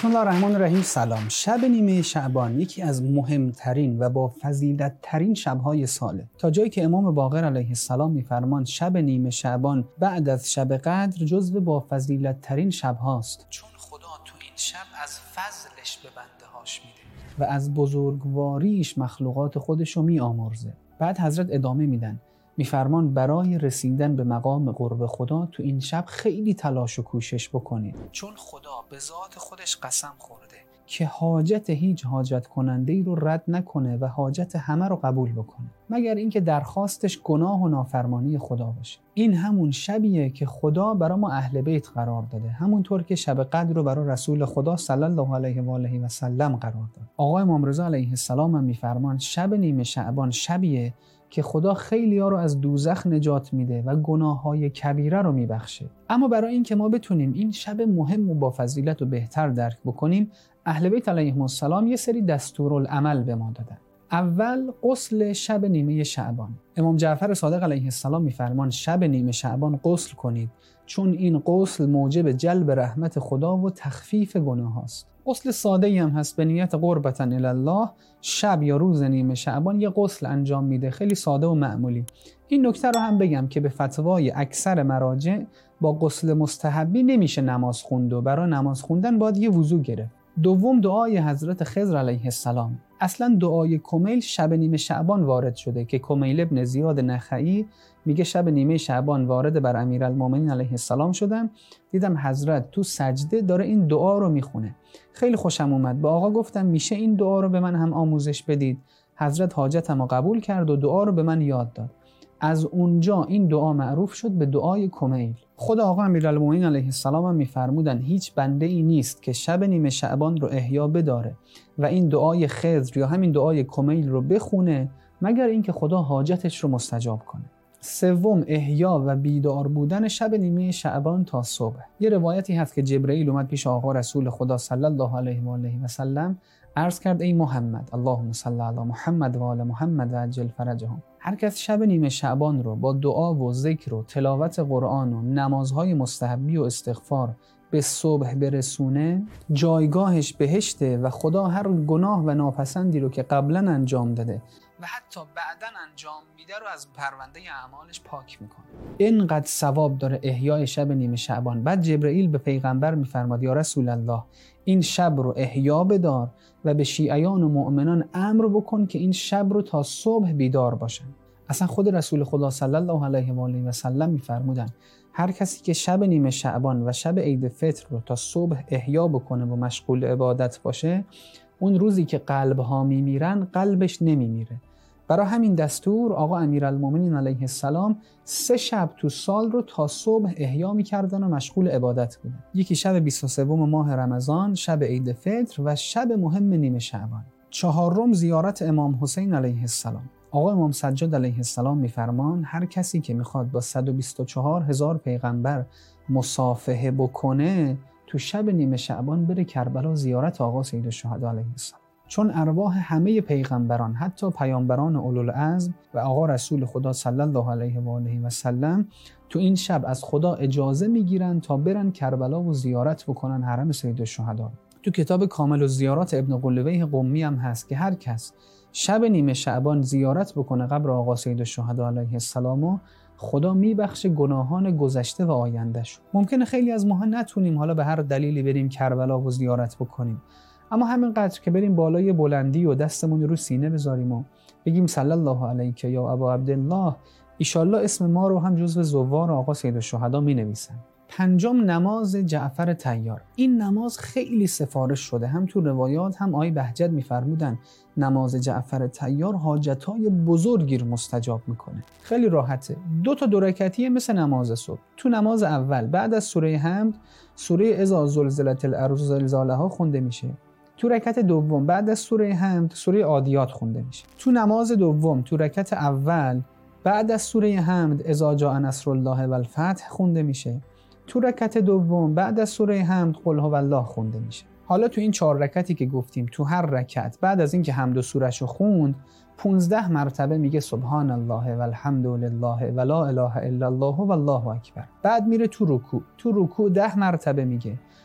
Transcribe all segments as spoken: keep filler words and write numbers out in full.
بسم الله الرحمن الرحیم. سلام. شب نیمه شعبان یکی از مهمترین و با فضیلت ترین شب‌های ساله، تا جایی که امام باقر علیه السلام می‌فرمان شب نیمه شعبان بعد از شب قدر جزو با فضیلت ترین شب‌هاست، چون خدا تو این شب از فضلش به بنده‌هاش میده و از بزرگواریش مخلوقات خودشو میآمرزه. بعد حضرت ادامه میدن، میفرمان برای رسیدن به مقام قرب خدا تو این شب خیلی تلاش و کوشش بکنید، چون خدا به ذات خودش قسم خورده که حاجت هیچ حاجت کننده ای رو رد نکنه و حاجت همه رو قبول بکنه، مگر اینکه درخواستش گناه و نافرمانی خدا باشه. این همون شبیه که خدا برای ما اهل بیت قرار داده، همونطور که شب قدر رو برای رسول خدا صلی الله علیه و آله و سلم قرار داد. آقای امام رضا علیه السلام هم میفرمان شب نیمه شعبان شبیه که خدا خیلی ها رو از دوزخ نجات میده و گناههای کبیره رو میبخشه. اما برای اینکه ما بتونیم این شب مهم و با فضیلت و بهتر درک بکنیم، اهل بیت علیهم السلام یه سری دستورالعمل به ما دادن. اول غسل شب نیمه شعبان. امام جعفر صادق علیه السلام میفرمان شب نیمه شعبان غسل کنید، چون این غسل موجب جلب رحمت خدا و تخفیف گناه است. غسل ساده‌ای هم هست، به نیت قربتن الی الله. شب یا روز نیمه شعبان یه غسل انجام میده، خیلی ساده و معمولی. این نکته رو هم بگم که به فتوای اکثر مراجع با غسل مستحبی نمیشه نماز خوند و برای نماز خوندن باید یه وضو گرفت. دوم دعای حضرت خضر علیه السلام. اصلا دعای کمیل شب نیمه شعبان وارد شده که کمیل ابن زیاد نخعی میگه شب نیمه شعبان وارد بر امیرالمومنین علیه السلام شدم، دیدم حضرت تو سجده داره این دعا رو میخونه، خیلی خوشم اومد. با آقا گفتم میشه این دعا رو به من هم آموزش بدید؟ حضرت حاجتم رو قبول کرد و دعا رو به من یاد داد. از اونجا این دعا معروف شد به دعای کمیل. خود آقا امیرالمومنین علیه السلام هم میفرمودن هیچ بنده ای نیست که شب نیمه شعبان رو احیا بداره و این دعای خضر یا همین دعای کمیل رو بخونه مگر اینکه خدا حاجتش رو مستجاب کنه. سوم احیا و بیدار بودن شب نیمه شعبان تا صبح. یه روایتی هست که جبرئیل اومد پیش آقا رسول خدا صلی الله علیه و آله و سلم، عرض کرد ای محمد اللهم صل علی محمد و آل محمد و عجل فرجهم. هر کس شب نیمه شعبان رو با دعا و ذکر و تلاوت قرآن و نمازهای مستحبی و استغفار به صبح برسونه، جایگاهش بهشته و خدا هر گناه و ناپسندی رو که قبلا انجام داده و حتی بعداً انجام میده رو از پرونده اعمالش پاک میکنه. اینقدر ثواب داره احیای شب نیمه شعبان. بعد جبرئیل به پیغمبر میفرماد یا رسول الله این شب رو احیا بدار و به شیعیان و مؤمنان امر بکن که این شب رو تا صبح بیدار باشن. اصلا خود رسول خدا صلی الله علیه و آله و سلم میفرمودن هر کسی که شب نیمه شعبان و شب عید فطر رو تا صبح احیا بکنه و مشغول عبادت باشه، اون روزی که قلب‌ها میمیرن قلبش نمیمیره. برای همین دستور آقا امیرالمومنین علیه السلام سه شب تو سال رو تا صبح احیا میکردن و مشغول عبادت بودن. یکی شب بیست و سوم ماه رمضان، شب عید فطر و شب مهم نیمه شعبان. چهارم زیارت امام حسین علیه السلام. آقا امام سجاد علیه السلام میفرمان هر کسی که میخواد با صد و بیست و چهار هزار پیغمبر مصافحه بکنه تو شب نیمه شعبان بره کربلا زیارت آقا سید الشهدا علیه السلام، چون ارواح همه پیغمبران حتی پیامبران اولوالعزم و آقا رسول خدا صلی الله علیه و آله و سلم تو این شب از خدا اجازه میگیرن تا برن کربلا و زیارت بکنن حرم سید الشهدا. تو کتاب کامل الزیارات ابن قلویه قمی هم هست که هر کس شب نیمه شعبان زیارت بکنه قبر آقا سید الشهدا علیه السلام و خدا میبخشه گناهان گذشته و آیندهشو. ممکنه خیلی از ماها نتونیم حالا به هر دلیلی بریم کربلا و زیارت بکنیم، اما همینقدر که بریم بالای بلندی و دستمون رو سینه بذاریم و بگیم صلی الله علیک یا ابا عبدالله، ایشالله اسم ما رو هم جزو زوار آقا سید الشهدا می نویسن. پنجم نماز جعفر طیار. این نماز خیلی سفارش شده، هم تو روایات هم آقای بهجت میفرمودن نماز جعفر طیار حاجتهای بزرگی رو مستجاب میکنه. خیلی راحته، دو تا دو رکعتیه مثل نماز صبح. تو نماز اول بعد از سوره حمد سوره اذا زلزلت الارض زلزالها خونده میشه. تو رکعت دوم بعد از سوره حمد سوره عادیات خونده میشه. تو نماز دوم تو رکعت اول بعد از سوره حمد اذا جاء نصر الله و الفتح خونده میشه. تو رکعت دوم بعد از سوره حمد قل هو الله خونده میشه. حالا تو این چهار رکعتی که گفتیم تو هر رکعت بعد از اینکه حمد و سورهشو خوند پونزده مرتبه میگه سبحان الله و الحمد لله و لا اله الا الله و الله اکبر. بعد میره تو رکوع، تو رکوع ده مرتبه میگه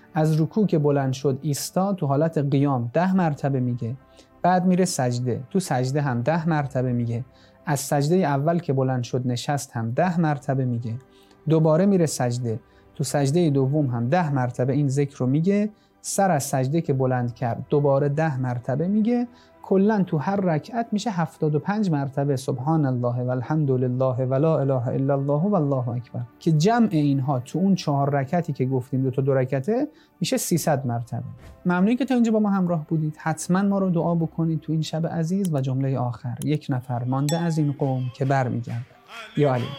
از رکوع که بلند شد ایستاد، تو حالت قیام ده مرتبه میگه. بعد میره سجده، تو سجده هم ده مرتبه میگه. از سجده اول که بلند شد نشست هم ده مرتبه میگه. دوباره میره سجده، تو سجده دوم هم ده مرتبه این ذکر رو میگه. سر از سجده که بلند کرد دوباره ده مرتبه میگه. کلا تو هر رکعت میشه هفتاد و پنج مرتبه سبحان الله و الحمد لله و لا اله الا الله و الله اکبر، که جمع اینها تو اون چهار رکعتی که گفتیم دو تا دو رکعته میشه سیصد مرتبه. ممنونی که تا اینجا با ما همراه بودید. حتما ما رو دعا بکنید تو این شب عزیز. و جمله آخر، یک نفر مانده از این قوم که برمیگرده. یا علی.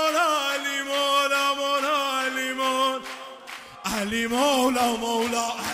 علی مولا مولا